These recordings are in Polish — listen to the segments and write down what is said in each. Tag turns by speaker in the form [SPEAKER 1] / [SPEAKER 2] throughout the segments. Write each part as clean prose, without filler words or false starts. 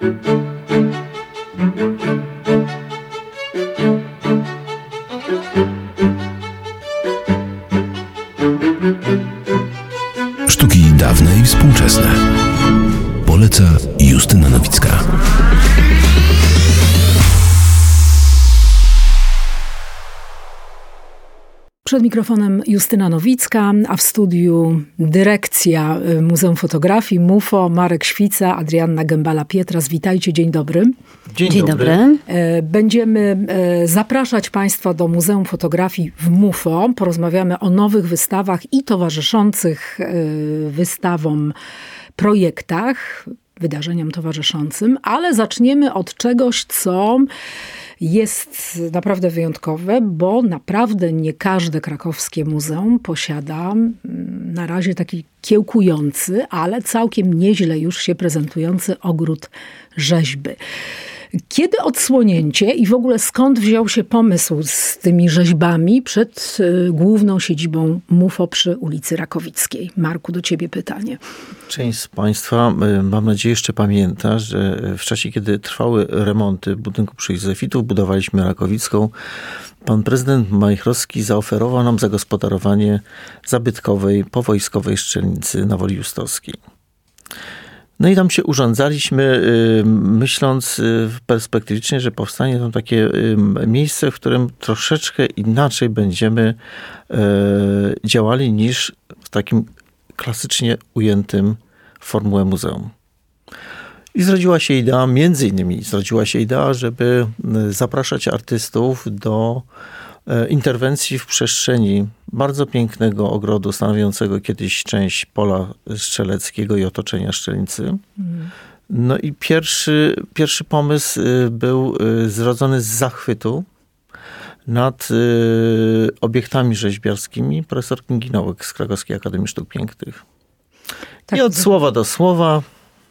[SPEAKER 1] Sztuki dawne i współczesne. Poleca Justyna Nowicka.
[SPEAKER 2] Przed mikrofonem Justyna Nowicka, a w studiu dyrekcja Muzeum Fotografii MUFO, Marek Świca, Adrianna Gębala-Pietras. Witajcie, dzień dobry.
[SPEAKER 3] Dzień dobry.
[SPEAKER 2] Będziemy zapraszać Państwa do Muzeum Fotografii w MUFO. Porozmawiamy o nowych wystawach i towarzyszących wystawom projektach, wydarzeniom towarzyszącym, ale zaczniemy od czegoś, co jest naprawdę wyjątkowe, bo naprawdę nie każde krakowskie muzeum posiada na razie taki kiełkujący, ale całkiem nieźle już się prezentujący ogród rzeźby. Kiedy odsłonięcie i w ogóle skąd wziął się pomysł z tymi rzeźbami przed główną siedzibą MUFO przy ulicy Rakowickiej? Marku, do ciebie pytanie.
[SPEAKER 3] Część z Państwa, mam nadzieję, jeszcze pamięta, że w czasie, kiedy trwały remonty budynku przy Józefitów, budowaliśmy Rakowicką, pan prezydent Majchrowski zaoferował nam zagospodarowanie zabytkowej, powojskowej strzelnicy na Woli Justowskiej. No i tam się urządzaliśmy, myśląc perspektywicznie, że powstanie tam takie miejsce, w którym troszeczkę inaczej będziemy działali niż w takim klasycznie ujętym formułę muzeum. I zrodziła się idea, między innymi żeby zapraszać artystów do interwencji w przestrzeni bardzo pięknego ogrodu stanowiącego kiedyś część pola strzeleckiego i otoczenia strzelnicy. No i pierwszy pomysł był zrodzony z zachwytu nad obiektami rzeźbiarskimi profesor Kingi Nołek z Krakowskiej Akademii Sztuk Pięknych. Tak. I od słowa do słowa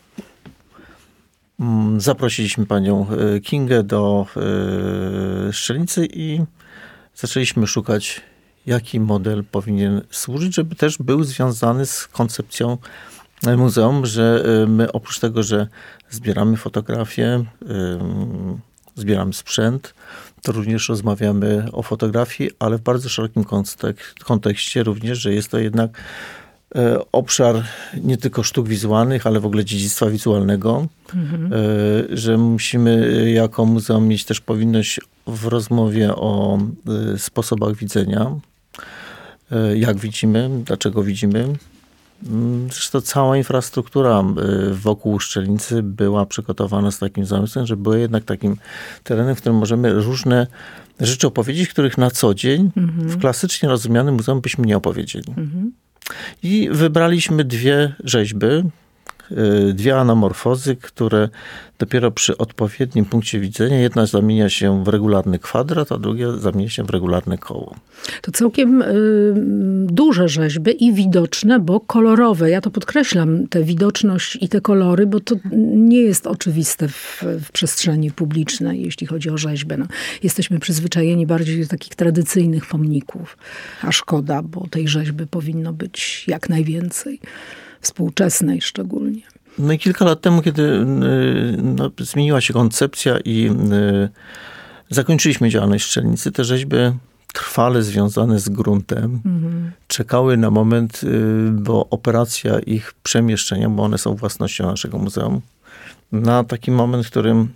[SPEAKER 3] zaprosiliśmy panią Kingę do strzelnicy i zaczęliśmy szukać, jaki model powinien służyć, żeby też był związany z koncepcją muzeum, że my oprócz tego, że zbieramy fotografie, zbieramy sprzęt, to również rozmawiamy o fotografii, ale w bardzo szerokim kontekście również, że jest to jednak obszar nie tylko sztuk wizualnych, ale w ogóle dziedzictwa wizualnego, że musimy jako muzeum mieć też powinność w rozmowie o sposobach widzenia, jak widzimy, dlaczego widzimy. Zresztą cała infrastruktura wokół strzelnicy była przygotowana z takim zamysłem, że była jednak takim terenem, w którym możemy różne rzeczy opowiedzieć, których na co dzień w klasycznie rozumianym muzeum byśmy nie opowiedzieli. I wybraliśmy dwie rzeźby, dwie anamorfozy, które dopiero przy odpowiednim punkcie widzenia, jedna zamienia się w regularny kwadrat, a druga zamienia się w regularne koło.
[SPEAKER 2] To całkiem duże rzeźby i widoczne, bo kolorowe. Ja to podkreślam, tę widoczność i te kolory, bo to nie jest oczywiste w przestrzeni publicznej, jeśli chodzi o rzeźbę. No, jesteśmy przyzwyczajeni bardziej do takich tradycyjnych pomników, a szkoda, bo tej rzeźby powinno być jak najwięcej. Współczesnej szczególnie.
[SPEAKER 3] No i kilka lat temu, kiedy zmieniła się koncepcja i zakończyliśmy działalność strzelnicy, te rzeźby trwale związane z gruntem czekały na moment, bo operacja ich przemieszczenia, bo one są własnością naszego muzeum, na taki moment, w którym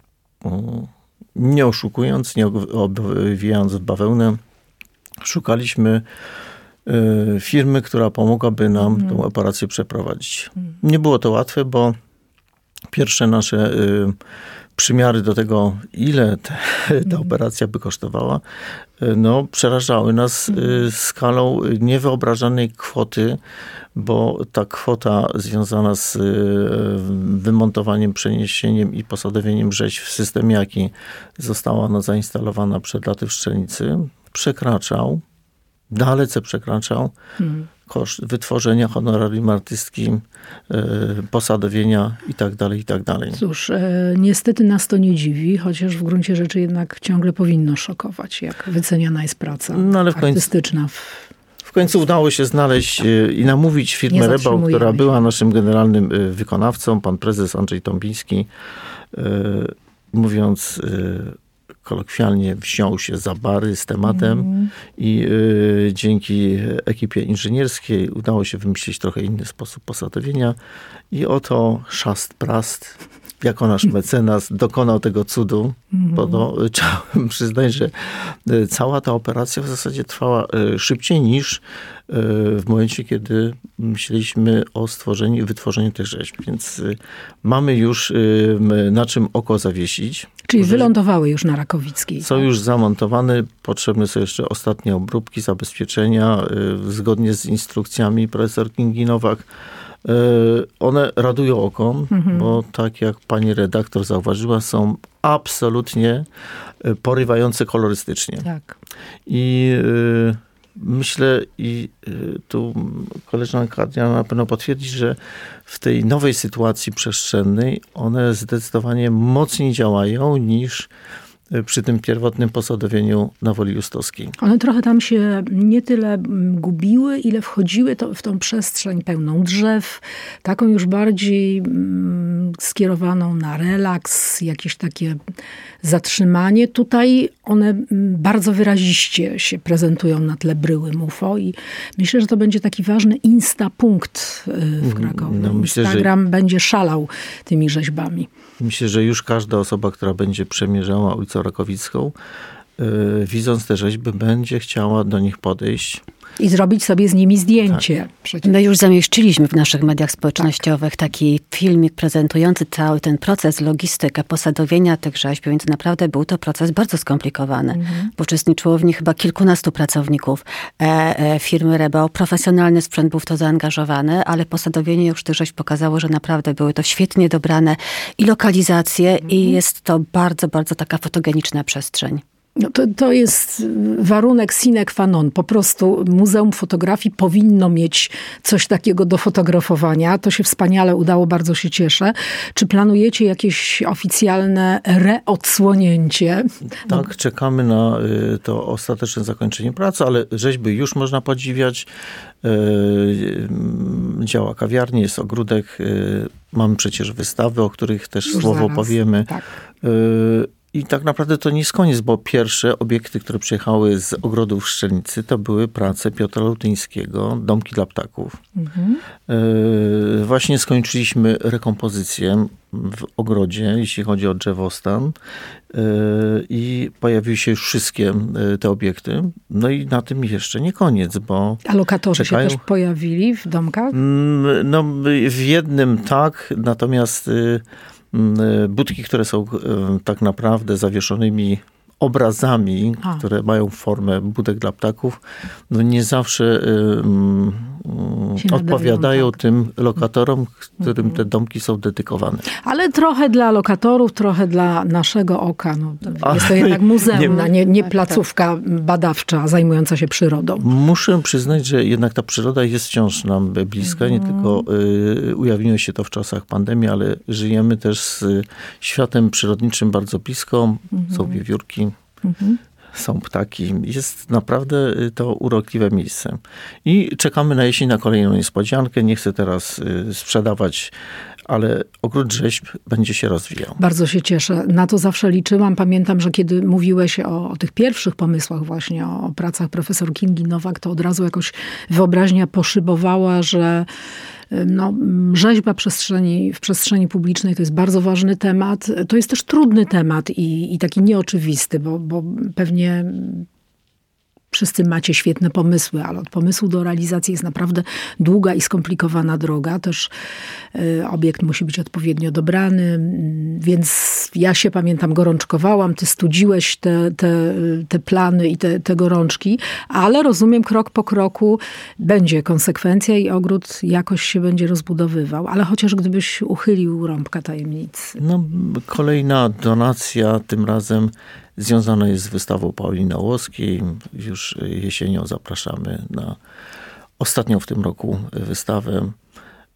[SPEAKER 3] nie oszukując, nie owijając w bawełnę, szukaliśmy firmy, która pomogłaby nam tę operację przeprowadzić. Nie było to łatwe, bo pierwsze nasze przymiary do tego, ile ta operacja by kosztowała, przerażały nas skalą niewyobrażalnej kwoty, bo ta kwota związana z wymontowaniem, przeniesieniem i posadowieniem rzeźb w systemie, jaki została zainstalowana przed laty w strzelnicy, dalece przekraczał koszt wytworzenia, honorarium artystki, posadowienia itd., itd.
[SPEAKER 2] Cóż, niestety nas to nie dziwi, chociaż w gruncie rzeczy jednak ciągle powinno szokować, jak wyceniana jest praca artystyczna.
[SPEAKER 3] końcu udało się znaleźć i namówić firmę Rebał, która była naszym generalnym wykonawcą, pan prezes Andrzej Tombiński, mówiąc kolokwialnie, wziął się za bary z tematem i dzięki ekipie inżynierskiej udało się wymyślić trochę inny sposób posadowienia i oto Szast Prast jako nasz mecenas dokonał tego cudu, bo trzeba przyznać, że cała ta operacja w zasadzie trwała szybciej niż w momencie, kiedy myśleliśmy o stworzeniu i wytworzeniu tych rzeźb. Więc mamy już na czym oko zawiesić.
[SPEAKER 2] Czyli wylądowały już na Rakowickiej.
[SPEAKER 3] Są już zamontowane. Potrzebne są jeszcze ostatnie obróbki, zabezpieczenia zgodnie z instrukcjami profesor Kingi Nowak. One radują oko, bo tak jak pani redaktor zauważyła, są absolutnie porywające kolorystycznie.
[SPEAKER 2] Tak.
[SPEAKER 3] I myślę, i tu koleżanka Adriana na pewno potwierdzi, że w tej nowej sytuacji przestrzennej one zdecydowanie mocniej działają niż przy tym pierwotnym posadowieniu na Woli Justowskiej.
[SPEAKER 2] One trochę tam się nie tyle gubiły, ile wchodziły w tą przestrzeń pełną drzew, taką już bardziej skierowaną na relaks, jakieś takie zatrzymanie. Tutaj one bardzo wyraziście się prezentują na tle bryły MUFO i myślę, że to będzie taki ważny instapunkt w Krakowie.
[SPEAKER 3] No, myślę,
[SPEAKER 2] Instagram będzie szalał tymi rzeźbami.
[SPEAKER 3] Myślę, że już każda osoba, która będzie przemierzała ulicą Rakowicką, widząc te rzeźby, będzie chciała do nich podejść.
[SPEAKER 2] I zrobić sobie z nimi zdjęcie.
[SPEAKER 4] Tak. My już zamieściliśmy w naszych mediach społecznościowych taki filmik prezentujący cały ten proces, logistykę posadowienia tych rzeźb, więc naprawdę był to proces bardzo skomplikowany. Uczestniczyło w nim chyba kilkunastu pracowników firmy Rebał. Profesjonalny sprzęt był w to zaangażowany, ale posadowienie już tych rzeźb pokazało, że naprawdę były to świetnie dobrane i lokalizacje i jest to bardzo, bardzo taka fotogeniczna przestrzeń.
[SPEAKER 2] No to jest warunek sine qua non. Po prostu Muzeum Fotografii powinno mieć coś takiego do fotografowania. To się wspaniale udało, bardzo się cieszę. Czy planujecie jakieś oficjalne reodsłonięcie?
[SPEAKER 3] Tak, czekamy na to ostateczne zakończenie pracy, ale rzeźby już można podziwiać. Działa kawiarnia, jest ogródek. Mamy przecież wystawy, o których też
[SPEAKER 2] już
[SPEAKER 3] słowo
[SPEAKER 2] zaraz
[SPEAKER 3] powiemy.
[SPEAKER 2] Tak.
[SPEAKER 3] I tak naprawdę to nie jest koniec, bo pierwsze obiekty, które przyjechały z ogrodów w Strzelnicy, to były prace Piotra Lutyńskiego, domki dla ptaków. Właśnie skończyliśmy rekompozycję w ogrodzie, jeśli chodzi o drzewostan. I pojawiły się już wszystkie te obiekty. No i na tym jeszcze nie koniec, bo
[SPEAKER 2] A lokatorzy
[SPEAKER 3] czekają.
[SPEAKER 2] się też pojawili w domkach?
[SPEAKER 3] No, w jednym tak, natomiast budki, które są tak naprawdę zawieszonymi obrazami, które mają formę budek dla ptaków, no nie zawsze odpowiadają tym lokatorom, którym te domki są dedykowane.
[SPEAKER 2] Ale trochę dla lokatorów, trochę dla naszego oka. No, jest to jednak muzeum, nie placówka badawcza zajmująca się przyrodą.
[SPEAKER 3] Muszę przyznać, że jednak ta przyroda jest wciąż nam bliska. Nie tylko ujawniło się to w czasach pandemii, ale żyjemy też z światem przyrodniczym bardzo blisko. Są wiewiórki. Są ptaki. Jest naprawdę to urokliwe miejsce. I czekamy na jesień na kolejną niespodziankę. Nie chcę teraz sprzedawać, ale ogród rzeźb będzie się rozwijał.
[SPEAKER 2] Bardzo się cieszę. Na to zawsze liczyłam. Pamiętam, że kiedy mówiłeś o tych pierwszych pomysłach właśnie, o pracach profesor Kingi Nowak, to od razu jakoś wyobraźnia poszybowała, że rzeźba w przestrzeni publicznej to jest bardzo ważny temat. To jest też trudny temat i taki nieoczywisty, bo pewnie wszyscy macie świetne pomysły, ale od pomysłu do realizacji jest naprawdę długa i skomplikowana droga. Też obiekt musi być odpowiednio dobrany, więc ja się, pamiętam, gorączkowałam. Ty studziłeś te plany i te gorączki, ale rozumiem, krok po kroku będzie konsekwencja i ogród jakoś się będzie rozbudowywał. Ale chociaż gdybyś uchylił rąbka tajemnicy.
[SPEAKER 3] No, kolejna donacja, tym razem związana jest z wystawą Pauliny Ołowskiej. Już jesienią zapraszamy na ostatnią w tym roku wystawę.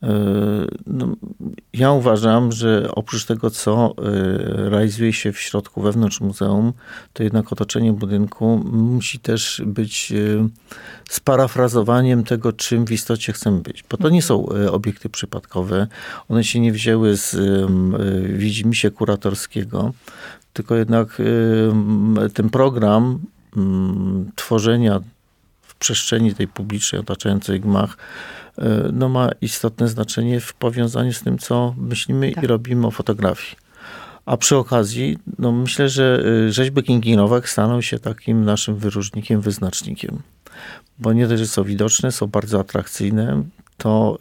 [SPEAKER 3] No, ja uważam, że oprócz tego, co realizuje się w środku wewnątrz muzeum, to jednak otoczenie budynku musi też być sparafrazowaniem tego, czym w istocie chcemy być. Bo to nie są obiekty przypadkowe. One się nie wzięły z widzimisię kuratorskiego, tylko jednak ten program tworzenia w przestrzeni tej publicznej otaczającej gmach no ma istotne znaczenie w powiązaniu z tym, co myślimy i robimy o fotografii. A przy okazji, no myślę, że rzeźby Kingi Nowak staną się takim naszym wyróżnikiem, wyznacznikiem. Bo nie dość, że są widoczne, są bardzo atrakcyjne, to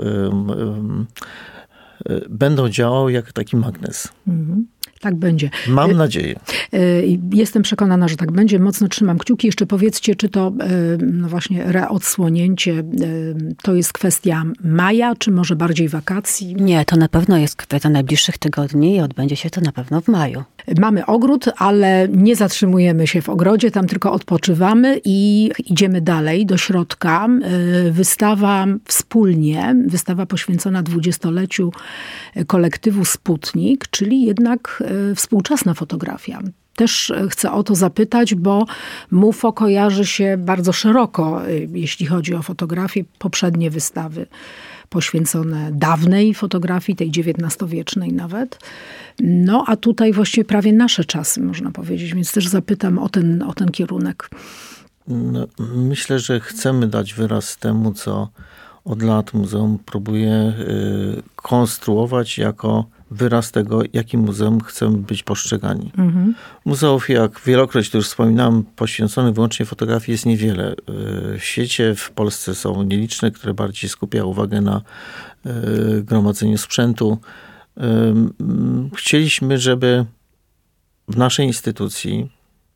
[SPEAKER 3] będą działały jak taki magnes.
[SPEAKER 2] Tak będzie.
[SPEAKER 3] Mam nadzieję.
[SPEAKER 2] Jestem przekonana, że tak będzie. Mocno trzymam kciuki. Jeszcze powiedzcie, czy to no właśnie reodsłonięcie to jest kwestia maja, czy może bardziej wakacji?
[SPEAKER 4] Nie, to na pewno jest kwestia najbliższych tygodni i odbędzie się to na pewno w maju.
[SPEAKER 2] Mamy ogród, ale nie zatrzymujemy się w ogrodzie, tam tylko odpoczywamy i idziemy dalej do środka. Wystawa wspólnie, wystawa poświęcona 20-leciu kolektywu Sputnik, czyli jednak współczesna fotografia. Też chcę o to zapytać, bo MUFO kojarzy się bardzo szeroko, jeśli chodzi o fotografię. Poprzednie wystawy poświęcone dawnej fotografii, tej XIX-wiecznej nawet. No a tutaj właściwie prawie nasze czasy, można powiedzieć, więc też zapytam o ten kierunek.
[SPEAKER 3] No, myślę, że chcemy dać wyraz temu, co od lat muzeum próbuje konstruować jako wyraz tego, jakim muzeum chcemy być postrzegani. Muzeów, jak wielokroć to już wspominałem, poświęconych wyłącznie fotografii jest niewiele. W świecie, w Polsce są nieliczne, które bardziej skupiają uwagę na gromadzeniu sprzętu. Chcieliśmy, żeby w naszej instytucji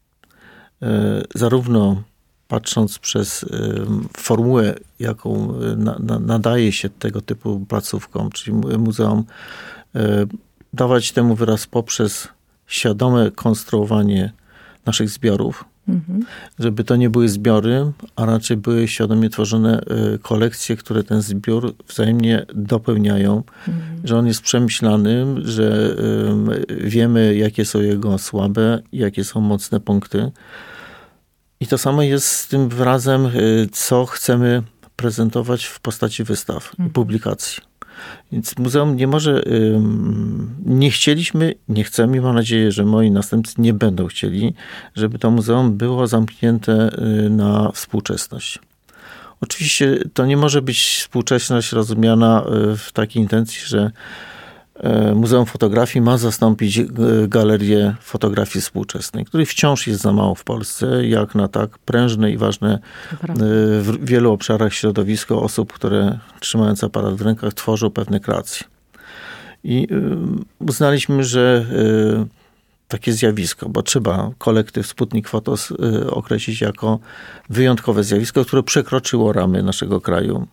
[SPEAKER 3] zarówno patrząc przez formułę, jaką nadaje się tego typu placówkom, czyli muzeum, dawać temu wyraz poprzez świadome konstruowanie naszych zbiorów, żeby to nie były zbiory, a raczej były świadomie tworzone kolekcje, które ten zbiór wzajemnie dopełniają, że on jest przemyślany, że wiemy, jakie są jego słabe i jakie są mocne punkty. I to samo jest z tym wyrazem, co chcemy prezentować w postaci wystaw i publikacji. Więc muzeum nie może, nie chcieliśmy, nie chcemy i mam nadzieję, że moi następcy nie będą chcieli, żeby to muzeum było zamknięte na współczesność. Oczywiście to nie może być współczesność rozumiana w takiej intencji, że Muzeum Fotografii ma zastąpić galerię fotografii współczesnej, której wciąż jest za mało w Polsce, jak na tak prężne i ważne w wielu obszarach środowisko osób, które trzymając aparat w rękach tworzą pewne kreacje. I uznaliśmy, że takie zjawisko, bo trzeba kolektyw Sputnik Fotos określić jako wyjątkowe zjawisko, które przekroczyło ramy naszego kraju.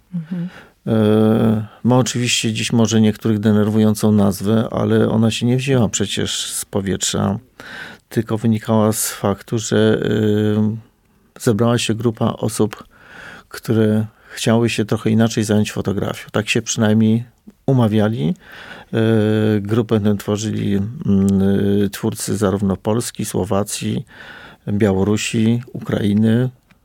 [SPEAKER 3] Ma oczywiście dziś może niektórych denerwującą nazwę, ale ona się nie wzięła przecież z powietrza, tylko wynikała z faktu, że zebrała się grupa osób, które chciały się trochę inaczej zająć fotografią. Tak się przynajmniej umawiali. Grupę tę tworzyli twórcy zarówno Polski, Słowacji, Białorusi, Ukrainy,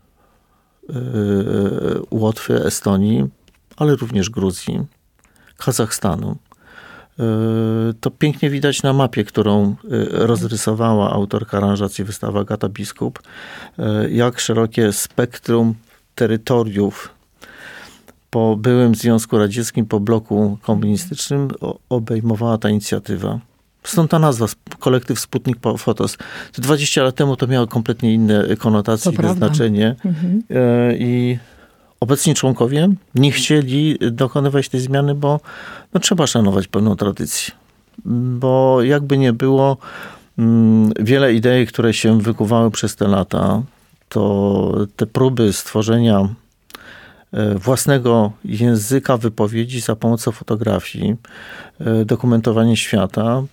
[SPEAKER 3] Łotwy, Estonii, ale również Gruzji, Kazachstanu. To pięknie widać na mapie, którą rozrysowała autorka aranżacji wystawy Agata Biskup, jak szerokie spektrum terytoriów po byłym Związku Radzieckim, po bloku komunistycznym obejmowała ta inicjatywa. Stąd ta nazwa, kolektyw Sputnik Fotos. 20 lat temu to miało kompletnie inne konotacje i znaczenie. I obecni członkowie nie chcieli dokonywać tej zmiany, bo no, trzeba szanować pewną tradycję. Bo jakby nie było, wiele idei, które się wykuwały przez te lata, to te próby stworzenia własnego języka wypowiedzi za pomocą fotografii, dokumentowanie świata,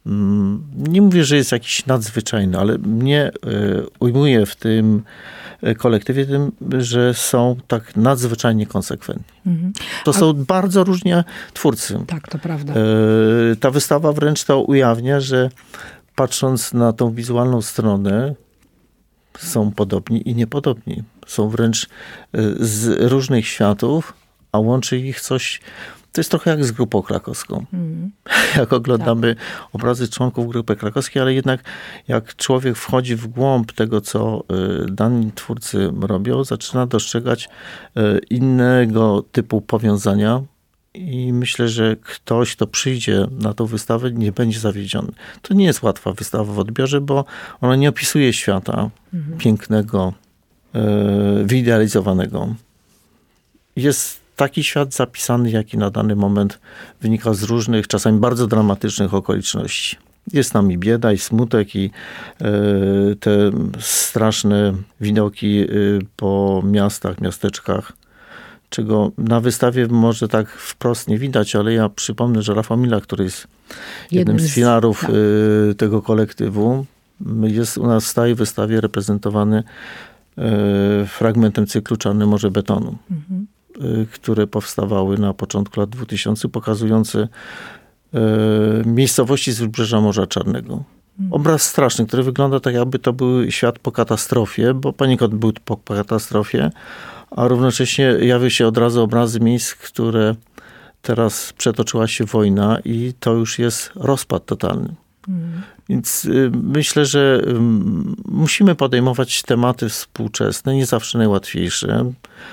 [SPEAKER 3] nie mówię, że jest jakiś nadzwyczajny, ale mnie ujmuje w tym kolektywie tym, że są tak nadzwyczajnie konsekwentni. To są bardzo różni twórcy.
[SPEAKER 2] Tak, to prawda.
[SPEAKER 3] Ta wystawa wręcz to ujawnia, że patrząc na tą wizualną stronę, są podobni i niepodobni. Są wręcz z różnych światów, a łączy ich coś. To jest trochę jak z Grupą Krakowską. Jak oglądamy obrazy członków Grupy Krakowskiej, ale jednak jak człowiek wchodzi w głąb tego, co dani twórcy robią, zaczyna dostrzegać innego typu powiązania i myślę, że ktoś, kto przyjdzie na tą wystawę, nie będzie zawiedziony. To nie jest łatwa wystawa w odbiorze, bo ona nie opisuje świata pięknego, wyidealizowanego. Jest taki świat zapisany, jaki na dany moment wynika z różnych, czasami bardzo dramatycznych okoliczności. Jest tam i bieda, i smutek, i te straszne widoki po miastach, miasteczkach, czego na wystawie może tak wprost nie widać, ale ja przypomnę, że Rafał Mila, który jest jednym z filarów tego kolektywu, jest u nas w stałej wystawie reprezentowany fragmentem cyklu Czarne Morze Betonu, które powstawały na początku lat 2000, pokazujące miejscowości z wybrzeża Morza Czarnego. Obraz straszny, który wygląda tak, jakby to był świat po katastrofie, bo poniekąd był po katastrofie, a równocześnie jawią się od razu obrazy miejsc, które teraz przetoczyła się wojna i to już jest rozpad totalny. Więc myślę, że musimy podejmować tematy współczesne, nie zawsze najłatwiejsze,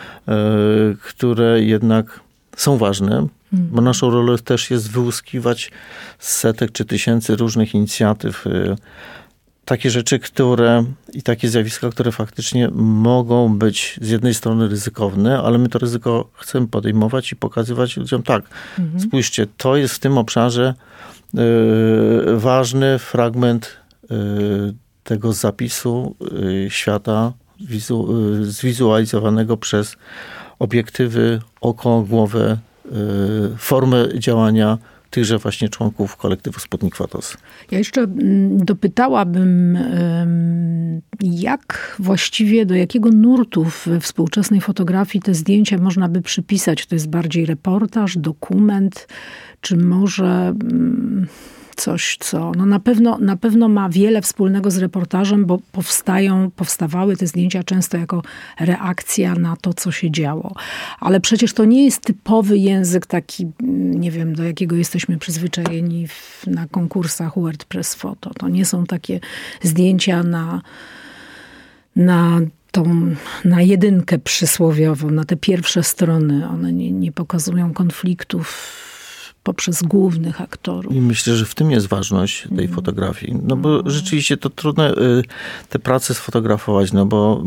[SPEAKER 3] które jednak są ważne, bo naszą rolą też jest wyłuskiwać z setek czy tysięcy różnych inicjatyw takie rzeczy, i takie zjawiska, które faktycznie mogą być z jednej strony ryzykowne, ale my to ryzyko chcemy podejmować i pokazywać ludziom, tak, spójrzcie, to jest w tym obszarze ważny fragment tego zapisu świata zwizualizowanego przez obiektywy, oko, głowę, formę działania tychże właśnie członków kolektywu Sputnik Fotos.
[SPEAKER 2] Ja jeszcze dopytałabym, jak właściwie, do jakiego nurtu we współczesnej fotografii te zdjęcia można by przypisać? To jest bardziej reportaż, dokument, czy może coś, co na pewno ma wiele wspólnego z reportażem, bo powstawały te zdjęcia często jako reakcja na to, co się działo. Ale przecież to nie jest typowy język taki, nie wiem, do jakiego jesteśmy przyzwyczajeni na konkursach WordPress Photo. To nie są takie zdjęcia na jedynkę przysłowiową, na te pierwsze strony. One nie pokazują konfliktów poprzez głównych aktorów.
[SPEAKER 3] I myślę, że w tym jest ważność tej fotografii. No bo rzeczywiście to trudno te prace sfotografować, no bo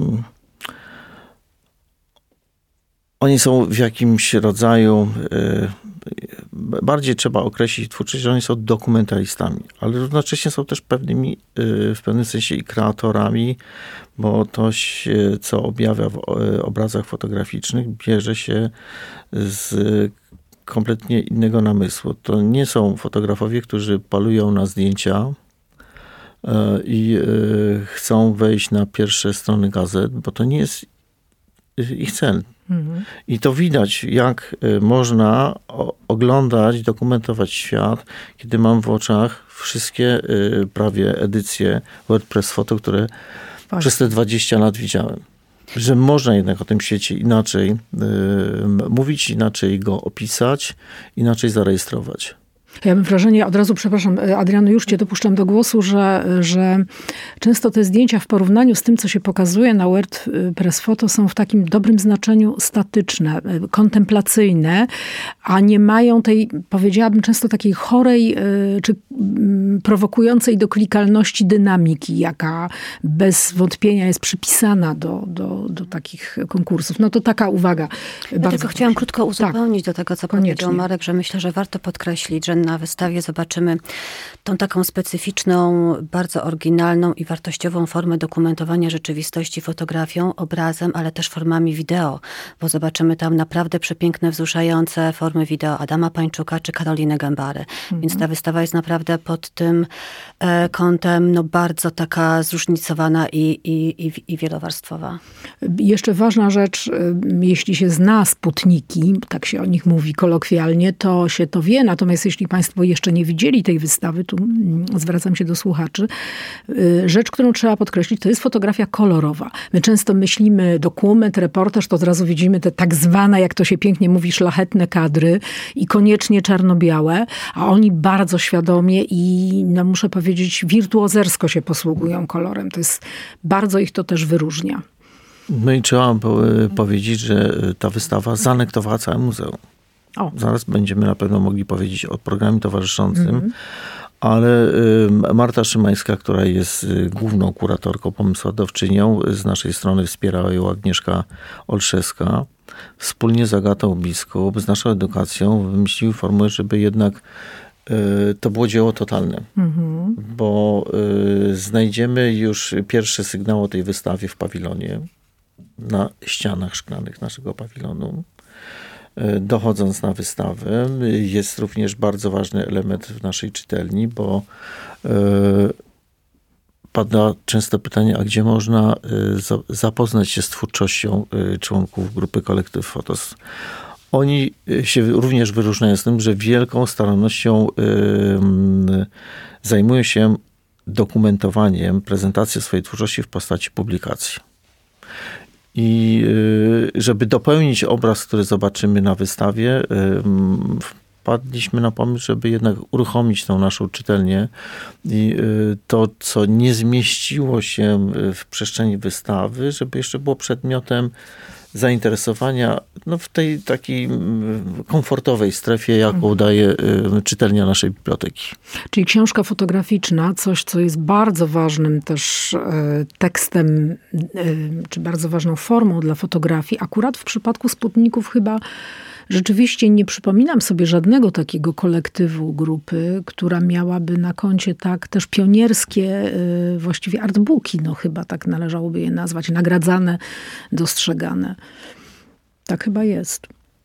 [SPEAKER 3] oni są w jakimś rodzaju, bardziej trzeba określić twórczość, że oni są dokumentalistami, ale równocześnie są też w pewnym sensie i kreatorami, bo to, co objawia w obrazach fotograficznych, bierze się z kompletnie innego namysłu. To nie są fotografowie, którzy palują na zdjęcia i chcą wejść na pierwsze strony gazet, bo to nie jest ich cel. I to widać, jak można oglądać, dokumentować świat, kiedy mam w oczach wszystkie prawie edycje WordPress Photo, które przez te 20 lat widziałem. Że można jednak o tym świecie inaczej mówić, inaczej go opisać, inaczej zarejestrować.
[SPEAKER 2] Ja mam wrażenie, od razu, przepraszam, Adriano, już cię dopuszczam do głosu, że często te zdjęcia w porównaniu z tym, co się pokazuje na WordPress Photo, są w takim dobrym znaczeniu statyczne, kontemplacyjne, a nie mają tej, powiedziałabym, często takiej chorej czy prowokującej do klikalności dynamiki, jaka bez wątpienia jest przypisana do takich konkursów. No to taka uwaga.
[SPEAKER 4] Ja tylko chciałam krótko uzupełnić do tego, co
[SPEAKER 2] koniecznie
[SPEAKER 4] powiedział Marek, że myślę, że warto podkreślić, że na wystawie zobaczymy tą taką specyficzną, bardzo oryginalną i wartościową formę dokumentowania rzeczywistości fotografią, obrazem, ale też formami wideo, bo zobaczymy tam naprawdę przepiękne, wzruszające formy wideo Adama Pańczuka czy Karoliny Gębary. Więc ta wystawa jest naprawdę pod tym kątem bardzo taka zróżnicowana i wielowarstwowa.
[SPEAKER 2] Jeszcze ważna rzecz, jeśli się zna sputniki, tak się o nich mówi kolokwialnie, to się to wie. Natomiast jeśli państwo jeszcze nie widzieli tej wystawy, tu zwracam się do słuchaczy, rzecz, którą trzeba podkreślić, to jest fotografia kolorowa. My często myślimy dokument, reportaż, to od razu widzimy te tak zwane, jak to się pięknie mówi, szlachetne kadry i koniecznie czarno-białe, a oni bardzo świadomie i muszę powiedzieć, wirtuozersko się posługują kolorem. To jest, bardzo ich to też wyróżnia.
[SPEAKER 3] No i trzeba powiedzieć, że ta wystawa zanektowała całe muzeum. Zaraz będziemy na pewno mogli powiedzieć o programie towarzyszącym, ale Marta Szymańska, która jest główną kuratorką, pomysłodawczynią, z naszej strony wspierała ją Agnieszka Olszewska. Wspólnie z Agatą Biskup, z naszą edukacją wymyśliły formułę, żeby jednak to było dzieło totalne. Bo znajdziemy już pierwszy sygnał o tej wystawie w pawilonie, na ścianach szklanych naszego pawilonu. Dochodząc na wystawę, jest również bardzo ważny element w naszej czytelni, bo pada często pytanie, a gdzie można zapoznać się z twórczością członków grupy Kolektyw Fotos. Oni się również wyróżniają z tym, że wielką starannością zajmują się dokumentowaniem, prezentacją swojej twórczości w postaci publikacji. I żeby dopełnić obraz, który zobaczymy na wystawie, wpadliśmy na pomysł, żeby jednak uruchomić tą naszą czytelnię i to, co nie zmieściło się w przestrzeni wystawy, żeby jeszcze było przedmiotem zainteresowania w tej takiej komfortowej strefie, jaką daje czytelnia naszej biblioteki.
[SPEAKER 2] Czyli książka fotograficzna, coś, co jest bardzo ważnym też tekstem, czy bardzo ważną formą dla fotografii. Akurat w przypadku Sputników chyba rzeczywiście nie przypominam sobie żadnego takiego kolektywu, grupy, która miałaby na koncie tak też pionierskie właściwie artbooki, chyba tak należałoby je nazwać, nagradzane, dostrzegane. Tak chyba jest.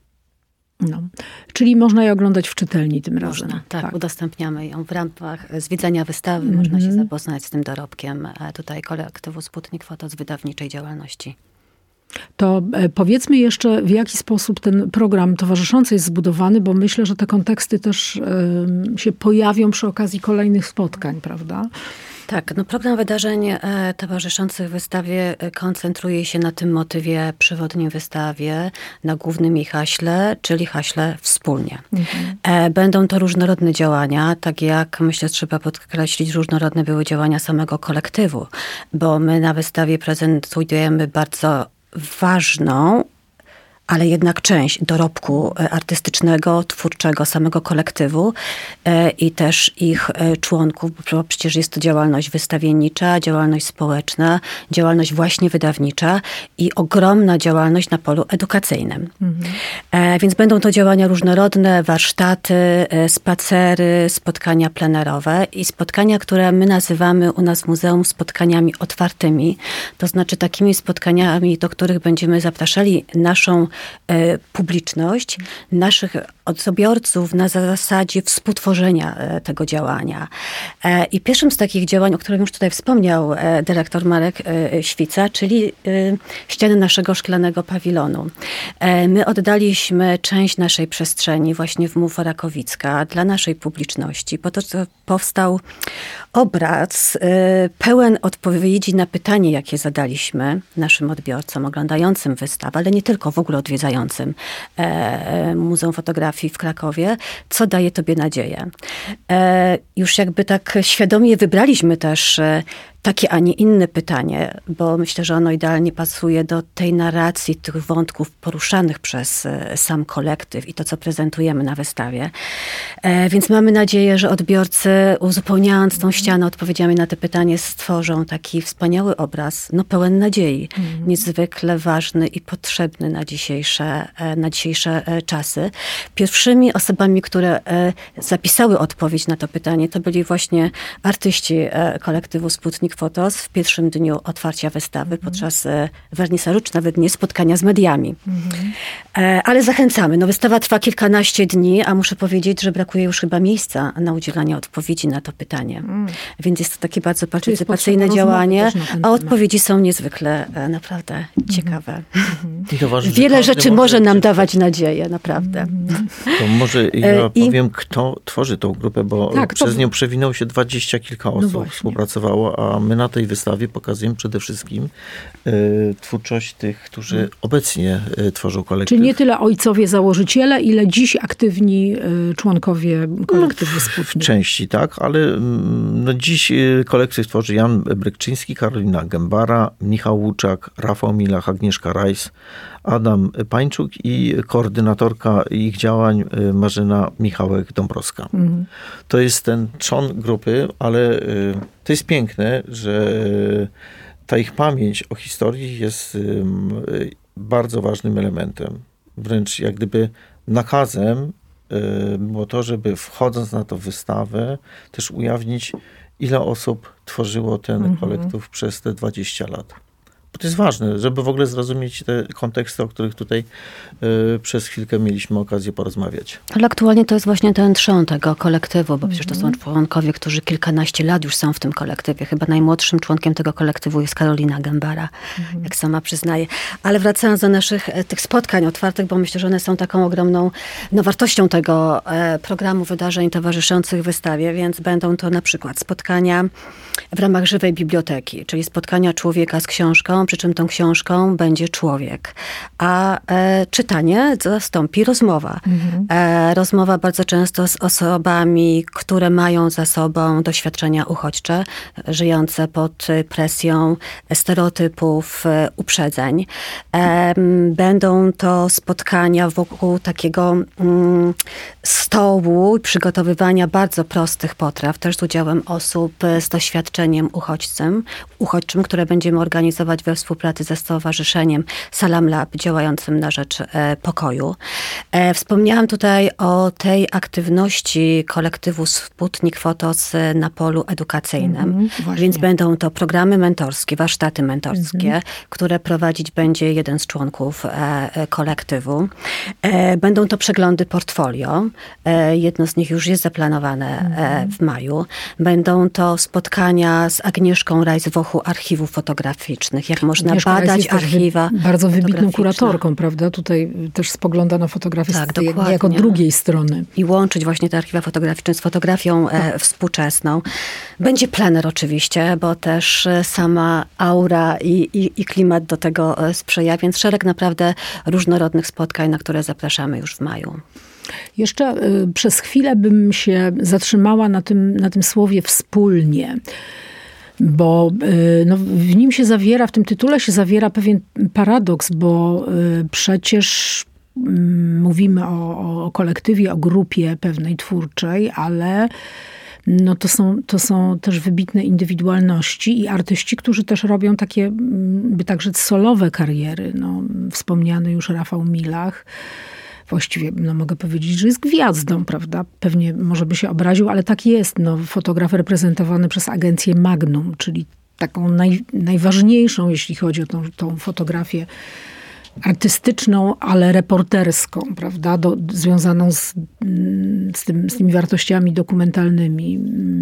[SPEAKER 2] Czyli można je oglądać w czytelni tym razem.
[SPEAKER 4] Tak, udostępniamy ją w ramach zwiedzania wystawy. Można się zapoznać z tym dorobkiem tutaj kolektywu Sputnik Foto z wydawniczej działalności.
[SPEAKER 2] To powiedzmy jeszcze, w jaki sposób ten program towarzyszący jest zbudowany, bo myślę, że te konteksty też się pojawią przy okazji kolejnych spotkań, prawda?
[SPEAKER 4] Tak, program wydarzeń towarzyszących wystawie koncentruje się na tym motywie przewodnim wystawie, na głównym jej haśle, czyli haśle wspólnie. Będą to różnorodne działania, tak jak myślę, trzeba podkreślić, różnorodne były działania samego kolektywu, bo my na wystawie prezentujemy bardzo ważną, ale jednak część dorobku artystycznego, twórczego samego kolektywu i też ich członków, bo przecież jest to działalność wystawiennicza, działalność społeczna, działalność właśnie wydawnicza i ogromna działalność na polu edukacyjnym. Więc będą to działania różnorodne, warsztaty, spacery, spotkania plenerowe i spotkania, które my nazywamy u nas w muzeum spotkaniami otwartymi. To znaczy takimi spotkaniami, do których będziemy zapraszali naszą publiczność, naszych odbiorców na zasadzie współtworzenia tego działania. I pierwszym z takich działań, o którym już tutaj wspomniał dyrektor Marek Świca, czyli ściany naszego szklanego pawilonu. My oddaliśmy część naszej przestrzeni właśnie w MUFO Rakowicka dla naszej publiczności. Po to powstał obraz pełen odpowiedzi na pytanie, jakie zadaliśmy naszym odbiorcom oglądającym wystawę, ale nie tylko, w ogóle odwiedzającym Muzeum Fotografii w Krakowie. Co daje tobie nadzieję? Już jakby tak świadomie wybraliśmy też takie, a nie inne pytanie, bo myślę, że ono idealnie pasuje do tej narracji, tych wątków poruszanych przez sam kolektyw i to, co prezentujemy na wystawie. Więc mamy nadzieję, że odbiorcy, uzupełniając tą ścianę odpowiedziami na te pytanie, stworzą taki wspaniały obraz, pełen nadziei, niezwykle ważny i potrzebny na dzisiejsze czasy. Pierwszymi osobami, które zapisały odpowiedź na to pytanie, to byli właśnie artyści kolektywu Sputnik Photos w pierwszym dniu otwarcia wystawy, podczas wernisażu, czy nawet nie spotkania z mediami. Ale zachęcamy. Wystawa trwa kilkanaście dni, a muszę powiedzieć, że brakuje już chyba miejsca na udzielanie odpowiedzi na to pytanie. Więc jest to takie bardzo partycypacyjne działanie, a odpowiedzi są niezwykle naprawdę ciekawe. Wiele rzeczy może nam dawać nadzieję, naprawdę.
[SPEAKER 3] To może ja powiem, kto tworzy tą grupę, bo przez nią przewinęło się 20 kilka osób, współpracowało, a my na tej wystawie pokazujemy przede wszystkim twórczość tych, którzy obecnie tworzą kolektyw.
[SPEAKER 2] Czyli nie tyle ojcowie założyciele, ile dziś aktywni członkowie kolektywu Sputnik.
[SPEAKER 3] W części tak, ale dziś kolektyw tworzy Jan Brykczyński, Karolina Gębara, Michał Łuczak, Rafał Milach, Agnieszka Rajs, Adam Pańczuk i koordynatorka ich działań Marzena Michałek-Dąbrowska. To jest ten trzon grupy, ale to jest piękne, że ta ich pamięć o historii jest bardzo ważnym elementem. Wręcz jak gdyby nakazem było to, żeby wchodząc na tą wystawę też ujawnić, ile osób tworzyło ten kolektyw przez te 20 lat. Bo to jest ważne, żeby w ogóle zrozumieć te konteksty, o których tutaj przez chwilkę mieliśmy okazję porozmawiać.
[SPEAKER 4] Ale aktualnie to jest właśnie ten trzon tego kolektywu, bo przecież to są członkowie, którzy kilkanaście lat już są w tym kolektywie. Chyba najmłodszym członkiem tego kolektywu jest Karolina Gębara, jak sama przyznaje. Ale wracając do naszych tych spotkań otwartych, bo myślę, że one są taką ogromną wartością tego programu wydarzeń towarzyszących wystawie, więc będą to na przykład spotkania w ramach żywej biblioteki, czyli spotkania człowieka z książką, przy czym tą książką będzie człowiek. A czytanie zastąpi rozmowa. Rozmowa bardzo często z osobami, które mają za sobą doświadczenia uchodźcze, żyjące pod presją stereotypów, uprzedzeń. Będą to spotkania wokół takiego stołu przygotowywania bardzo prostych potraw, też z udziałem osób z doświadczeniem uchodźczym, które będziemy organizować we współpracy ze Stowarzyszeniem Salam Lab, działającym na rzecz pokoju. Wspomniałam tutaj o tej aktywności kolektywu Sputnik Photos na polu edukacyjnym. Więc będą to programy mentorskie, warsztaty mentorskie, które prowadzić będzie jeden z członków kolektywu. Będą to przeglądy portfolio. Jedno z nich już jest zaplanowane w maju. Będą to spotkania z Agnieszką Rajs-Wochu archiwów fotograficznych. Jak można badać archiwa.
[SPEAKER 2] Bardzo wybitną kuratorką, prawda? Tutaj też spogląda na fotografię jako drugiej strony.
[SPEAKER 4] I łączyć właśnie te archiwa fotograficzne z fotografią współczesną. Będzie plener oczywiście, bo też sama aura i klimat do tego sprzyja, więc szereg naprawdę różnorodnych spotkań, na które zapraszamy już w maju.
[SPEAKER 2] Jeszcze przez chwilę bym się zatrzymała na tym słowie wspólnie. Bo w nim się zawiera, w tym tytule się zawiera pewien paradoks, bo przecież mówimy o kolektywie, o grupie pewnej twórczej, ale to są też wybitne indywidualności i artyści, którzy też robią takie, także solowe kariery. Wspomniany już Rafał Milach. Właściwie mogę powiedzieć, że jest gwiazdą, prawda? Pewnie może by się obraził, ale tak jest. Fotograf reprezentowany przez agencję Magnum, czyli taką najważniejszą, jeśli chodzi o tą fotografię artystyczną, ale reporterską, prawda? Związaną z tymi wartościami dokumentalnymi.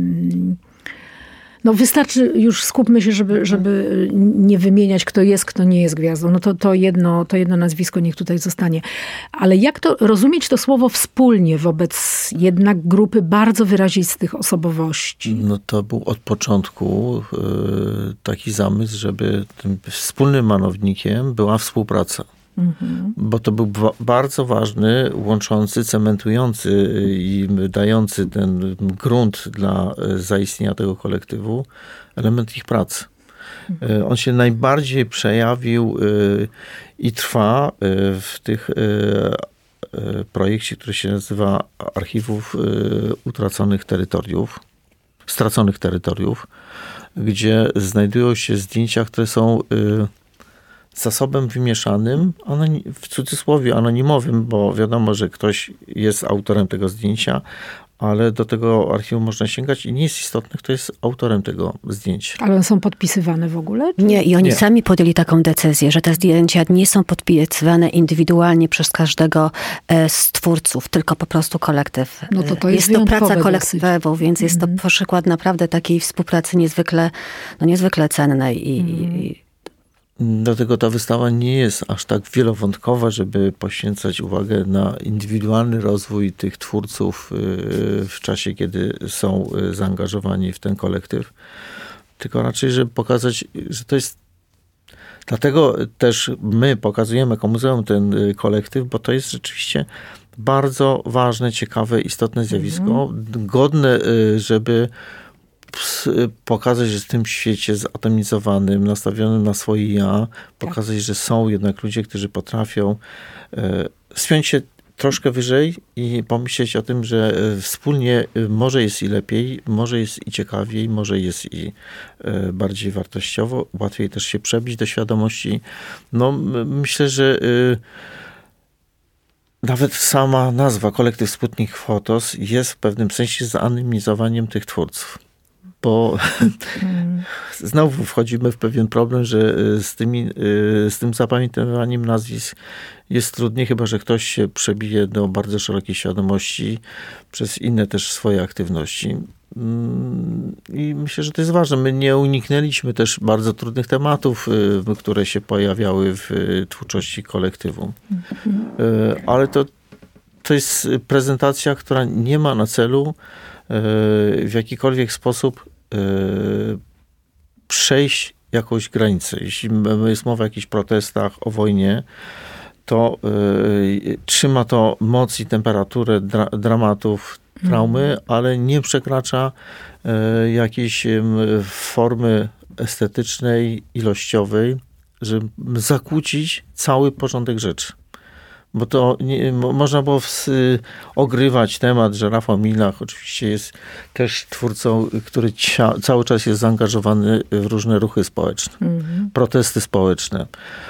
[SPEAKER 2] Wystarczy, już skupmy się, żeby nie wymieniać, kto jest, kto nie jest gwiazdą. To jedno nazwisko niech tutaj zostanie. Ale jak to rozumieć to słowo wspólnie wobec jednak grupy bardzo wyrazistych osobowości?
[SPEAKER 3] To był od początku taki zamysł, żeby tym wspólnym mianownikiem była współpraca. Bo to był bardzo ważny, łączący, cementujący i dający ten grunt dla zaistnienia tego kolektywu element ich pracy. On się najbardziej przejawił i trwa w tych projekcie, który się nazywa Archiwów Straconych Terytoriów, gdzie znajdują się zdjęcia, które są zasobem wymieszanym, w cudzysłowie anonimowym, bo wiadomo, że ktoś jest autorem tego zdjęcia, ale do tego archiwum można sięgać i nie jest istotne, kto jest autorem tego zdjęcia.
[SPEAKER 2] Ale one są podpisywane w ogóle?
[SPEAKER 4] Nie, i oni sami podjęli taką decyzję, że te zdjęcia nie są podpisywane indywidualnie przez każdego z twórców, tylko po prostu kolektyw.
[SPEAKER 2] No to jest
[SPEAKER 4] to praca kolektywową, więc jest to przykład naprawdę takiej współpracy niezwykle cennej i
[SPEAKER 3] Dlatego ta wystawa nie jest aż tak wielowątkowa, żeby poświęcać uwagę na indywidualny rozwój tych twórców w czasie, kiedy są zaangażowani w ten kolektyw. Tylko raczej, żeby pokazać, że to jest... Dlatego też my pokazujemy jako muzeum ten kolektyw, bo to jest rzeczywiście bardzo ważne, ciekawe, istotne zjawisko. Godne, żeby pokazać, że w tym świecie zatomizowanym, nastawionym na swoje ja, pokazać, że są jednak ludzie, którzy potrafią spiąć się troszkę wyżej i pomyśleć o tym, że wspólnie może jest i lepiej, może jest i ciekawiej, może jest i bardziej wartościowo, łatwiej też się przebić do świadomości. No, myślę, że nawet sama nazwa Kolektyw Sputnik Photos jest w pewnym sensie zanonimizowaniem tych twórców. Bo znowu wchodzimy w pewien problem, że z tym zapamiętywaniem nazwisk jest trudniej, chyba że ktoś się przebije do bardzo szerokiej świadomości przez inne też swoje aktywności. I myślę, że to jest ważne. My nie uniknęliśmy też bardzo trudnych tematów, które się pojawiały w twórczości kolektywu. Ale to jest prezentacja, która nie ma na celu w jakikolwiek sposób przejść jakąś granicę. Jeśli jest mowa o jakichś protestach, o wojnie, to trzyma to moc i temperaturę dramatów, traumy, ale nie przekracza jakiejś formy estetycznej, ilościowej, żeby zakłócić cały porządek rzeczy. Bo to można było ogrywać temat, że Rafał Milach oczywiście jest też twórcą, który cały czas jest zaangażowany w różne ruchy społeczne, protesty społeczne.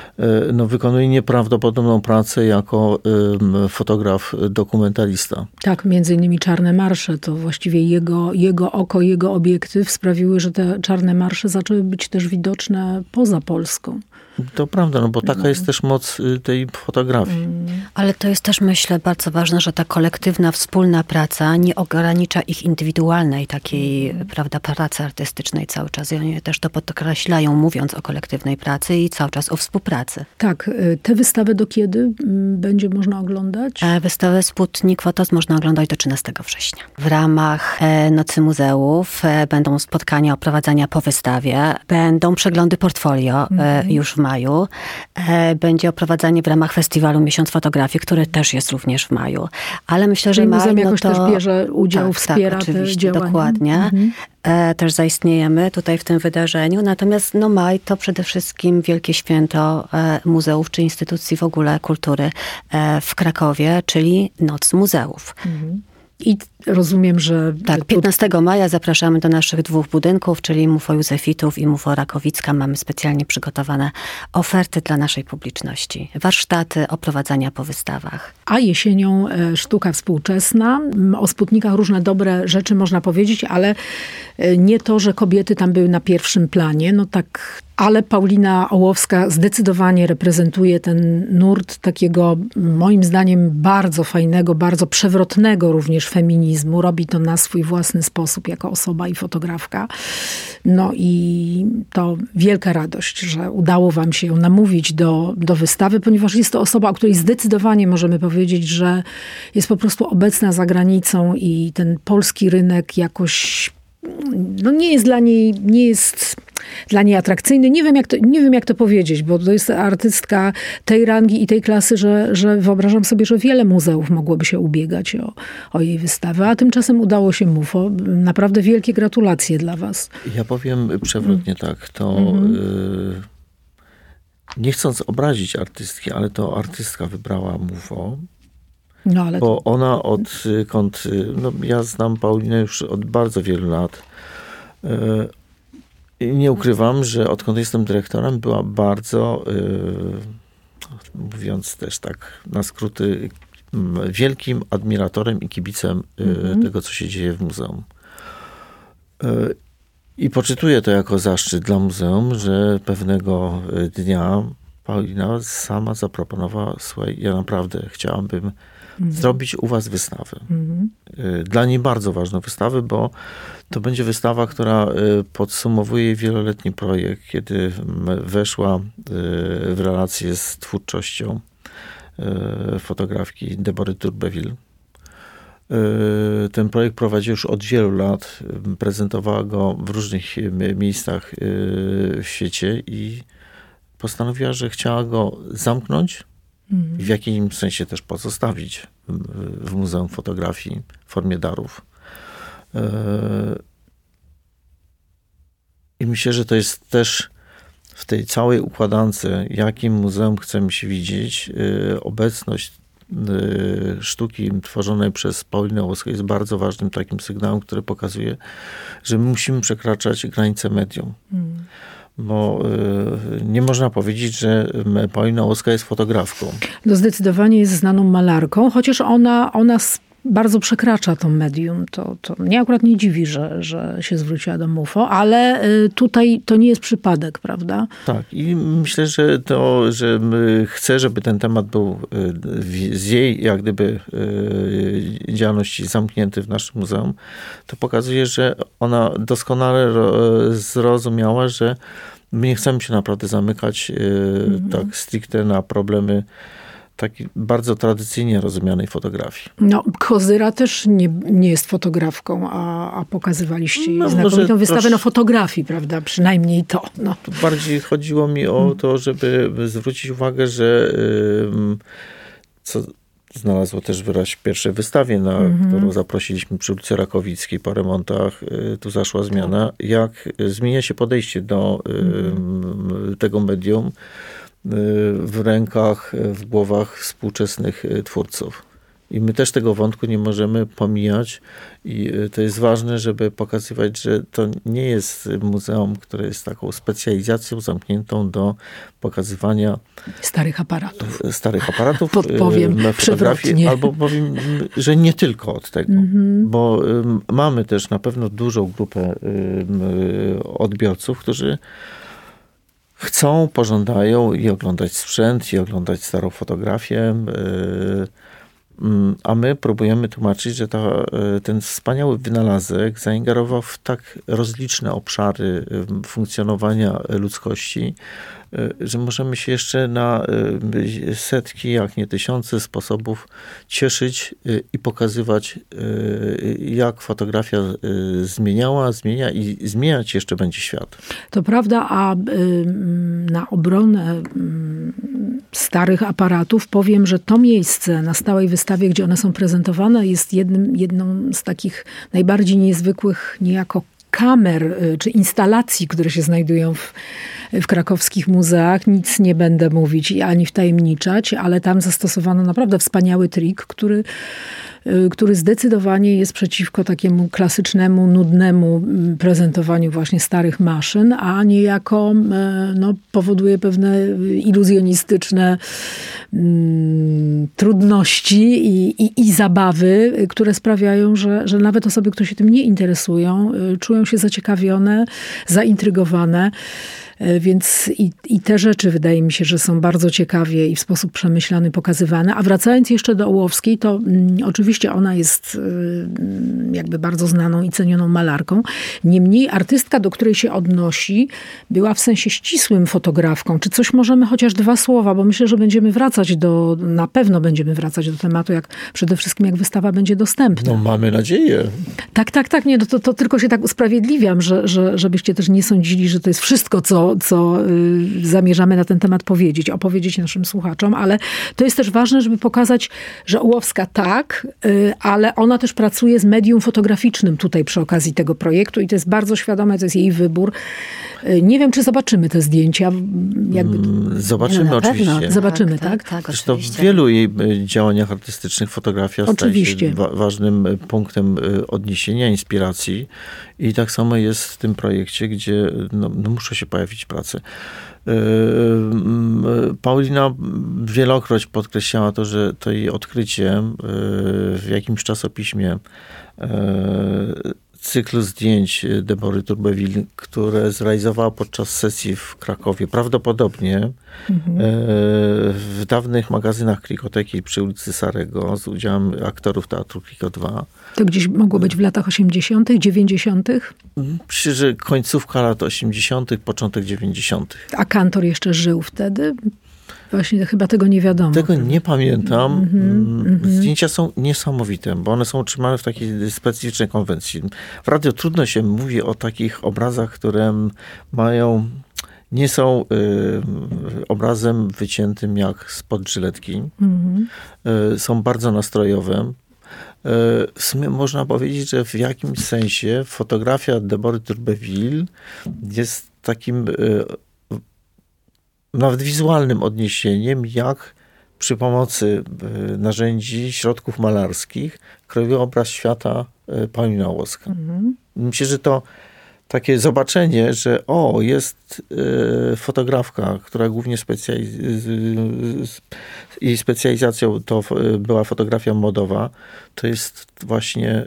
[SPEAKER 3] No, wykonuje nieprawdopodobną pracę jako fotograf, dokumentalista.
[SPEAKER 2] Tak, między innymi Czarne Marsze, to właściwie jego oko, jego obiektyw sprawiły, że te czarne marsze zaczęły być też widoczne poza Polską.
[SPEAKER 3] To prawda, no bo taka jest też moc tej fotografii.
[SPEAKER 4] Ale to jest też, myślę, bardzo ważne, że ta kolektywna, wspólna praca nie ogranicza ich indywidualnej takiej, prawda, pracy artystycznej cały czas. I oni też to podkreślają, mówiąc o kolektywnej pracy i cały czas o współpracy.
[SPEAKER 2] Tak. Tę wystawę do kiedy będzie można oglądać?
[SPEAKER 4] Wystawę Sputnik Photos można oglądać do 13 września. W ramach Nocy Muzeów będą spotkania, oprowadzania po wystawie, będą przeglądy portfolio już w maju. Będzie oprowadzanie w ramach festiwalu Miesiąc Fotografii, który też jest również w maju. Ale myślę, że
[SPEAKER 2] muzeum jakoś też bierze udział, wspiera
[SPEAKER 4] oczywiście,
[SPEAKER 2] te działania.
[SPEAKER 4] Dokładnie. Też zaistniejemy tutaj w tym wydarzeniu. Natomiast maj to przede wszystkim wielkie święto muzeów czy instytucji w ogóle kultury w Krakowie, czyli Noc Muzeów.
[SPEAKER 2] I rozumiem, że...
[SPEAKER 4] Tak, 15 maja zapraszamy do naszych 2 budynków, czyli MUFO Józefitów i MUFO Rakowicka. Mamy specjalnie przygotowane oferty dla naszej publiczności. Warsztaty, oprowadzania po wystawach.
[SPEAKER 2] A jesienią sztuka współczesna. O Sputnikach różne dobre rzeczy można powiedzieć, ale nie to, że kobiety tam były na pierwszym planie. No tak... Ale Paulina Ołowska zdecydowanie reprezentuje ten nurt takiego, moim zdaniem, bardzo fajnego, bardzo przewrotnego również feminizmu. Robi to na swój własny sposób, jako osoba i fotografka. No i to wielka radość, że udało wam się ją namówić do wystawy, ponieważ jest to osoba, o której zdecydowanie możemy powiedzieć, że jest po prostu obecna za granicą i ten polski rynek jakoś... No nie jest dla niej, dla niej atrakcyjny. Nie wiem, jak to powiedzieć, bo to jest artystka tej rangi i tej klasy, że wyobrażam sobie, że wiele muzeów mogłoby się ubiegać o jej wystawę, a tymczasem udało się MUFO. Naprawdę wielkie gratulacje dla was. Ja
[SPEAKER 3] powiem przewrotnie tak, to nie chcąc obrazić artystki, ale to artystka wybrała MUFO. No, ale bo ona ja znam Paulinę już od bardzo wielu lat. Nie ukrywam, że odkąd jestem dyrektorem, była bardzo, mówiąc też tak na skróty, wielkim admiratorem i kibicem tego, co się dzieje w muzeum. I poczytuję to jako zaszczyt dla muzeum, że pewnego dnia Paulina sama zaproponowała: słuchaj, ja naprawdę chciałabym zrobić u was wystawę. Dla niej bardzo ważną wystawę, bo to będzie wystawa, która podsumowuje wieloletni projekt, kiedy weszła w relację z twórczością fotografki Debory Turbeville. Ten projekt prowadzi już od wielu lat. Prezentowała go w różnych miejscach w świecie i postanowiła, że chciała go zamknąć i w jakimś sensie też pozostawić w Muzeum Fotografii w formie darów. I myślę, że to jest też w tej całej układance, jakim muzeum chcemy się widzieć, obecność sztuki tworzonej przez Paulinę Łoskę jest bardzo ważnym takim sygnałem, który pokazuje, że my musimy przekraczać granice medium. Bo nie można powiedzieć, że Paulina Łoska jest fotografką.
[SPEAKER 2] No zdecydowanie jest znaną malarką, chociaż ona bardzo przekracza to medium. To mnie akurat nie dziwi, że się zwróciła do MUFO, ale tutaj to nie jest przypadek, prawda?
[SPEAKER 3] Tak. I myślę, że chcę, żeby ten temat był z jej jak gdyby działalności zamknięty w naszym muzeum. To pokazuje, że ona doskonale zrozumiała, że my nie chcemy się naprawdę zamykać tak stricte na problemy takiej bardzo tradycyjnie rozumianej fotografii.
[SPEAKER 2] No, Kozyra też nie jest fotografką, a pokazywaliście znakomitą wystawę na fotografii, prawda? Przynajmniej to. No.
[SPEAKER 3] Bardziej chodziło mi o to, żeby zwrócić uwagę, że co znalazło też wyraz w pierwszej wystawie, na którą zaprosiliśmy przy ulicy Rakowickiej po remontach. Tu zaszła zmiana. Jak zmienia się podejście do tego medium w rękach, w głowach współczesnych twórców. I my też tego wątku nie możemy pomijać i to jest ważne, żeby pokazywać, że to nie jest muzeum, które jest taką specjalizacją zamkniętą do pokazywania
[SPEAKER 2] starych aparatów.
[SPEAKER 3] Podpowiem przewrotnie. Albo powiem, że nie tylko od tego. Bo mamy też na pewno dużą grupę odbiorców, którzy chcą, pożądają i oglądać sprzęt, i oglądać starą fotografię, a my próbujemy tłumaczyć, że ten wspaniały wynalazek zaingerował w tak rozliczne obszary funkcjonowania ludzkości, że możemy się jeszcze na setki, jak nie tysiące sposobów cieszyć i pokazywać, jak fotografia zmienia i zmieniać jeszcze będzie świat.
[SPEAKER 2] To prawda, a na obronę starych aparatów powiem, że to miejsce na stałej wystawie, gdzie one są prezentowane, jest jedną z takich najbardziej niezwykłych niejako kamer czy instalacji, które się znajdują w krakowskich muzeach. Nic nie będę mówić ani wtajemniczać, ale tam zastosowano naprawdę wspaniały trik, który zdecydowanie jest przeciwko takiemu klasycznemu, nudnemu prezentowaniu właśnie starych maszyn, a niejako powoduje pewne iluzjonistyczne trudności i zabawy, które sprawiają, że nawet osoby, które się tym nie interesują, czują się zaciekawione, zaintrygowane. Więc i te rzeczy wydaje mi się, że są bardzo ciekawie i w sposób przemyślany pokazywane. A wracając jeszcze do Ołowskiej, to oczywiście rzeczywiście ona jest jakby bardzo znaną i cenioną malarką. Niemniej artystka, do której się odnosi, była w sensie ścisłym fotografką. Czy coś możemy, chociaż 2 słowa, bo myślę, że na pewno będziemy wracać do tematu, przede wszystkim jak wystawa będzie dostępna.
[SPEAKER 3] No mamy nadzieję.
[SPEAKER 2] Tak. Nie, to tylko się tak usprawiedliwiam, żebyście też nie sądzili, że to jest wszystko, co zamierzamy na ten temat opowiedzieć naszym słuchaczom, ale to jest też ważne, żeby pokazać, że Ołowska ale ona też pracuje z medium fotograficznym tutaj przy okazji tego projektu i to jest bardzo świadome, to jest jej wybór. Nie wiem, czy zobaczymy te zdjęcia.
[SPEAKER 3] Zobaczymy oczywiście.
[SPEAKER 2] Zobaczymy, tak?
[SPEAKER 3] Zresztą w wielu jej działaniach artystycznych fotografia staje się ważnym punktem odniesienia, inspiracji. I tak samo jest w tym projekcie, gdzie muszą się pojawić prace. Paulina wielokroć podkreślała to, że to jej odkrycie w jakimś czasopiśmie cyklu zdjęć Debory Turbeville, które zrealizowała podczas sesji w Krakowie, prawdopodobnie w dawnych magazynach Krikoteki przy ulicy Sarego z udziałem aktorów Teatru Kriko 2.
[SPEAKER 2] To gdzieś mogło być w latach 80., 90.?
[SPEAKER 3] Myślę, że końcówka lat 80., początek 90.
[SPEAKER 2] A Kantor jeszcze żył wtedy? Właśnie chyba tego nie wiadomo.
[SPEAKER 3] Tego nie pamiętam. Zdjęcia są niesamowite, bo one są utrzymane w takiej specyficznej konwencji. W radiu trudno się mówi o takich obrazach, które nie są obrazem wyciętym jak spod żyletki. Są bardzo nastrojowe. W sumie można powiedzieć, że w jakimś sensie fotografia Debory Turbeville jest takim nawet wizualnym odniesieniem, jak przy pomocy narzędzi, środków malarskich kreuje obraz świata Paulina Ołowska. Myślę, że to takie zobaczenie, że jest fotografka, która głównie jej specjalizacją to była fotografia modowa, to jest właśnie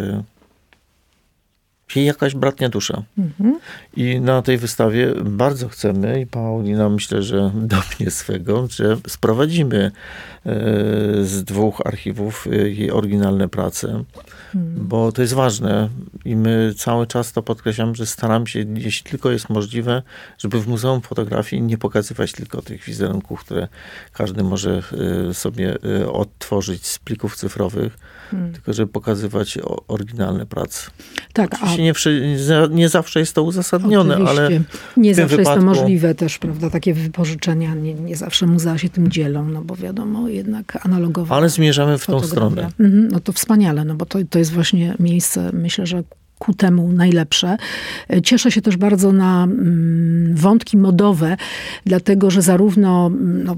[SPEAKER 3] jej jakaś bratnia dusza. I na tej wystawie bardzo chcemy, i Paulina myślę, że dopnie swego, że sprowadzimy z 2 archiwów jej oryginalne prace, bo to jest ważne i my cały czas to podkreślamy, że staramy się, jeśli tylko jest możliwe, żeby w Muzeum Fotografii nie pokazywać tylko tych wizerunków, które każdy może sobie odtworzyć z plików cyfrowych, tylko żeby pokazywać oryginalne prace.
[SPEAKER 2] Tak,
[SPEAKER 3] Nie zawsze jest to uzasadnione, ale
[SPEAKER 2] nie zawsze jest to możliwe też, prawda? Takie wypożyczenia, nie zawsze muzea się tym dzielą, bo wiadomo, jednak analogowo.
[SPEAKER 3] Ale zmierzamy w tą stronę.
[SPEAKER 2] No to wspaniale, bo to jest właśnie miejsce, myślę, że ku temu najlepsze. Cieszę się też bardzo na wątki modowe, dlatego, że zarówno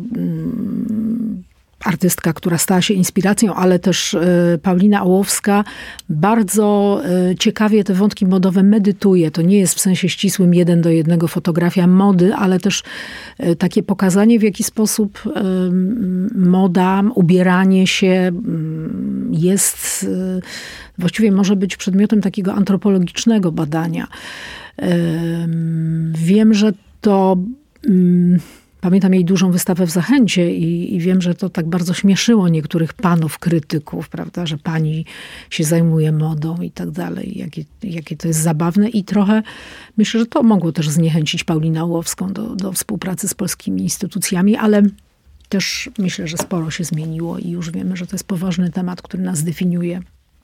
[SPEAKER 2] artystka, która stała się inspiracją, ale też Paulina Ołowska bardzo ciekawie te wątki modowe medytuje. To nie jest w sensie ścisłym 1:1 fotografia mody, ale też takie pokazanie, w jaki sposób moda, ubieranie się jest, właściwie może być przedmiotem takiego antropologicznego badania. Wiem, że to... Pamiętam jej dużą wystawę w Zachęcie i wiem, że to tak bardzo śmieszyło niektórych panów krytyków, prawda, że pani się zajmuje modą i tak dalej, jakie to jest zabawne i trochę myślę, że to mogło też zniechęcić Paulinę Ołowską do współpracy z polskimi instytucjami, ale też myślę, że sporo się zmieniło i już wiemy, że to jest poważny temat, który nas definiuje.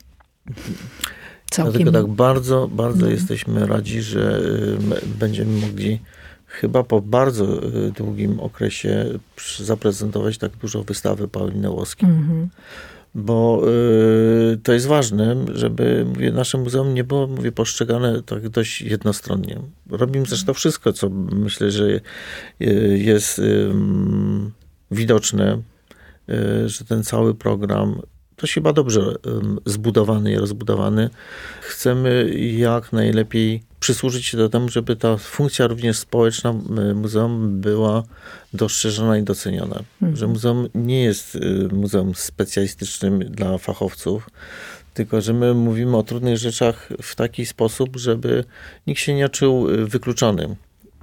[SPEAKER 3] Dlatego tak bardzo jesteśmy radzi, że będziemy mogli chyba po bardzo długim okresie zaprezentować tak dużą wystawę Pauliny Ołowskiej. Bo to jest ważne, żeby nasze muzeum nie było postrzegane tak dość jednostronnie. Robimy zresztą wszystko, co myślę, że jest widoczne, że ten cały program to jest chyba dobrze zbudowany i rozbudowany. Chcemy jak najlepiej przysłużyć się do temu, żeby ta funkcja również społeczna muzeum była dostrzeżona i doceniona. Że muzeum nie jest muzeum specjalistycznym dla fachowców, tylko że my mówimy o trudnych rzeczach w taki sposób, żeby nikt się nie czuł wykluczony.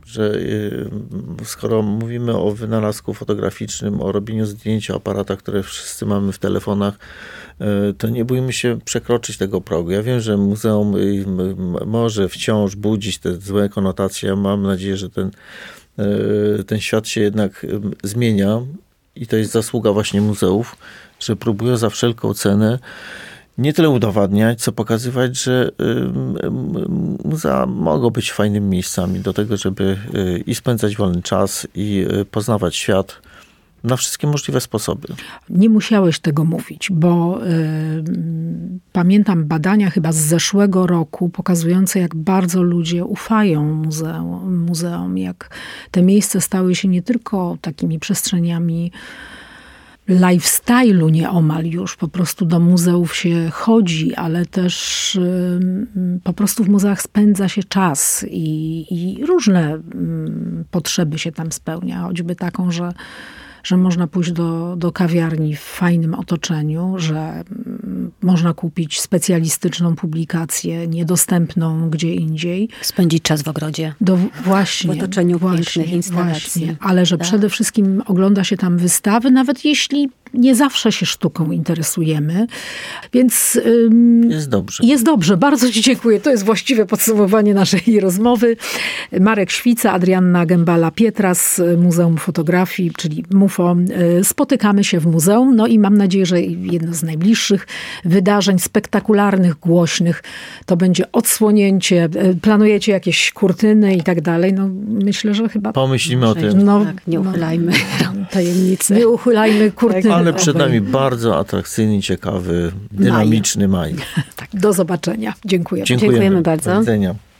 [SPEAKER 3] że skoro mówimy o wynalazku fotograficznym, o robieniu zdjęć o aparatach, które wszyscy mamy w telefonach, to nie bójmy się przekroczyć tego progu. Ja wiem, że muzeum może wciąż budzić te złe konotacje. Ja mam nadzieję, że ten świat się jednak zmienia i to jest zasługa właśnie muzeów, że próbują za wszelką cenę nie tyle udowadniać, co pokazywać, że muzea mogą być fajnymi miejscami do tego, żeby i spędzać wolny czas, i poznawać świat na wszystkie możliwe sposoby.
[SPEAKER 2] Nie musiałeś tego mówić, bo pamiętam badania chyba z zeszłego roku pokazujące, jak bardzo ludzie ufają muzeum, jak te miejsca stały się nie tylko takimi przestrzeniami lifestyle'u nieomal już, po prostu do muzeów się chodzi, ale też po prostu w muzeach spędza się czas i różne potrzeby się tam spełnia, choćby taką, że można pójść do kawiarni w fajnym otoczeniu, że można kupić specjalistyczną publikację, niedostępną gdzie indziej.
[SPEAKER 4] Spędzić czas w ogrodzie.
[SPEAKER 2] Właśnie.
[SPEAKER 4] W otoczeniu pięknych instalacji.
[SPEAKER 2] Właśnie. Ale że przede wszystkim ogląda się tam wystawy, nawet jeśli nie zawsze się sztuką interesujemy. Więc
[SPEAKER 3] jest dobrze.
[SPEAKER 2] Jest dobrze. Bardzo ci dziękuję. To jest właściwe podsumowanie naszej rozmowy. Marek Świca, Adrianna Gębala-Pietras, Muzeum Fotografii, czyli MUFO. Spotykamy się w muzeum. No i mam nadzieję, że jedno z najbliższych wydarzeń spektakularnych, głośnych, to będzie odsłonięcie. Planujecie jakieś kurtyny i tak dalej. No myślę, że chyba...
[SPEAKER 3] Pomyślimy o tym.
[SPEAKER 4] No, tak, nie uchylajmy tajemnicy.
[SPEAKER 2] Nie uchylajmy kurtyny.
[SPEAKER 3] Ale przed nami bardzo atrakcyjny, ciekawy, dynamiczny maj.
[SPEAKER 2] Tak. Do zobaczenia. Dziękuję.
[SPEAKER 4] Dziękujemy bardzo.
[SPEAKER 3] Do widzenia.